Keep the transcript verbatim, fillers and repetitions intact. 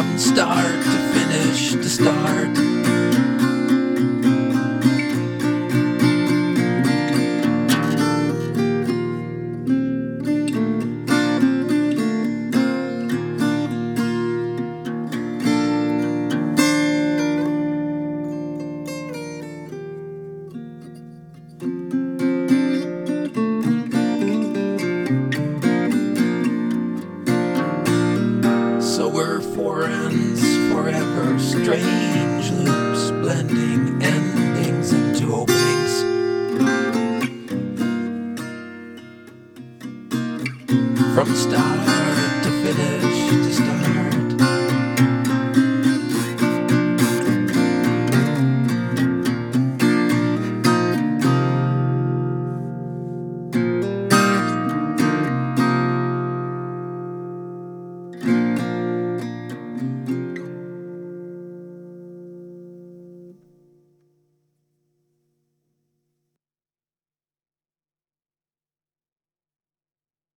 From start to finish to start. So we're four ends forever, strange loops, blending endings into openings. From start to finish to start.